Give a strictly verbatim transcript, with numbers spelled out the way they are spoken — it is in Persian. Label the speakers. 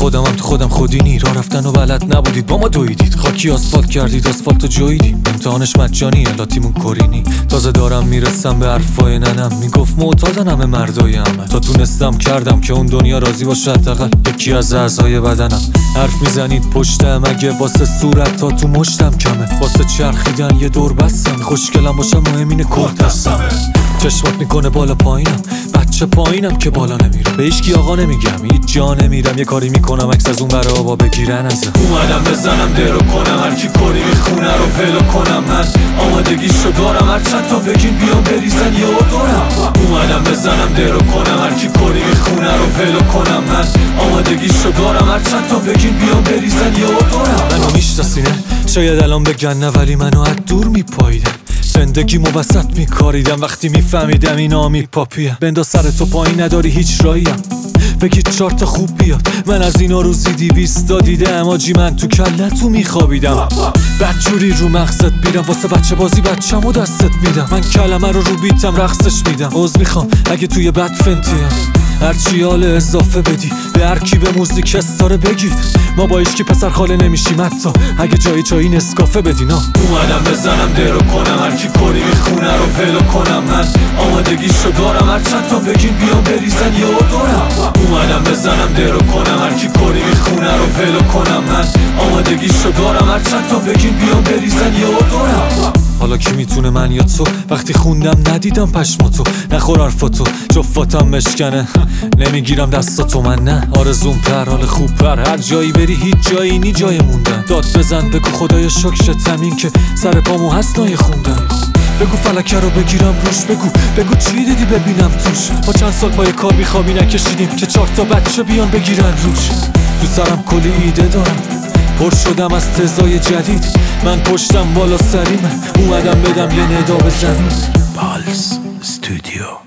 Speaker 1: خودم هم تو خودم خودینی، راه رفتن و بلد نبودید با ما دویدید، خاکی آسفالت کردید آسفالتو جویدیم، امتحانش مجانیه لاتیمون کورینی. تازه دارم میرسم به حرفای ننم، میگفت معتادن همه مردای همه، تا تونستم کردم که اون دنیا راضی باشه حداقل یکی از اعضای بدنم. حرف میزنید پشتم اگه واسه صورت تا تو مشتم کمه، واسه چرخیدن یه دور بستم، خوشگلم باشم مهمین کورتستم. چشمات میکنه بالا پایینم، بچه پایینم که بالا نمیرم، به هیچکی آقا نمیگم هیچ جا نمیرم، یه کاری میکنم عکس از اون برا آبا بگیرن ازم. اومدم بزنم درو کنم هرکی کاری میخونه رو ولو کنم، من آمادگیشو دارم هرچند تا بگین بیام بریزن یه دورم. اومدم بزنم درو کنم هرکی کاری میخونه رو ولو کنم، من آمادگیشو دارم هرچند تا بگین بیام بریزن یه دورم. منو میشناسینه شاید الان بگن نه ولی منو از دور میپاییدم، زندگی موسط میکاریدم وقتی میفهمیدم اینا میپاپیه. بنداز سر تو پایین نداری هیچ راهیم، بگید چارت خوب بیاد، من از اینا روزی دیویست دیدم آجی، من تو کلتو میخوابیدم، بدجوری رو مغزت بیرم، واسه بچه بازی بچه‌مو دستت میدم، من کلمه رو رو بیتم رقصش میدم، عذر میخوام اگه توی بد فنتیم، هرچی حال اضافه بدی به هر کی به موزیک استاره بگید، ما با ایشکی پسر خاله نمیشیم حتی اگه جایی جایی نسکافه بدین. اومدم بزنم درو کنم هرکی کاری میخونه رو ولو کنم، من آمادگیشو دارم هرچند تا بگین بیام بریزن یه دورم. اومدم بزنم درو کنم هرکی کاری میخونه رو ولو کنم، من آمادگیشو دارم هرچند تا بگین بیام بریزن یه دورم. حالا کی میتونه من یا تو، وقتی خوندم ندیدم پشماتو، نخور حرفاتو جفاتم مشکنه، نمیگیرم دستاتو من نه، آرزوم پر حال خوب پر، هر جایی بری هیچ جایی نی جای موندن، داد بزن بگو خدای شکرت همین که سر پامو هست نای خوندن، بگو فلکه رو بگیرم روش، بگو بگو چی دیدی ببینم توش، ما چند سال پای کار بیخوابی نکشیدیم که چهار تا بچه بیان بگیرن روش. تو سرم کلی ایده دارم پر شدم از تزای جدید، من پشتم بالا سریمه اومدم بدم یه ندا به زمین.
Speaker 2: پالس استودیو.